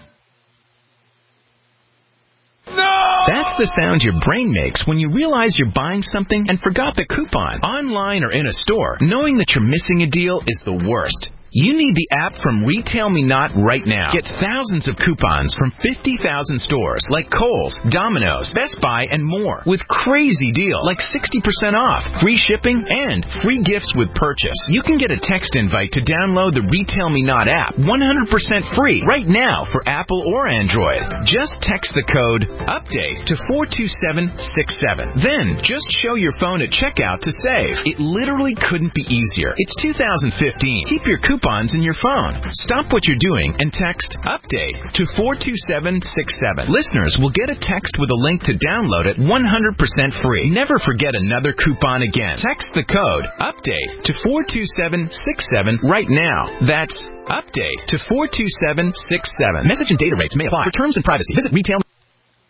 That's the sound your brain makes when you realize you're buying something and forgot the coupon. Online or in a store, knowing that you're missing a deal is the worst. You need the app from Retail Me Not right now. Get thousands of coupons from 50,000 stores like Kohl's, Domino's, Best Buy, and more with crazy deals like 60% off, free shipping, and free gifts with purchase. You can get a text invite to download the Retail Me Not app 100% free right now for Apple or Android. Just text the code UPDATE to 42767. Then just show your phone at checkout to save. It literally couldn't be easier. It's 2015. Keep your coupons in your phone. Stop what you're doing and text UPDATE to 42767. Listeners will get a text with a link to download it 100% free. Never forget another coupon again. Text the code UPDATE to 42767 right now. That's Update to 42767. Message and data rates may apply. For terms and privacy, visit retail.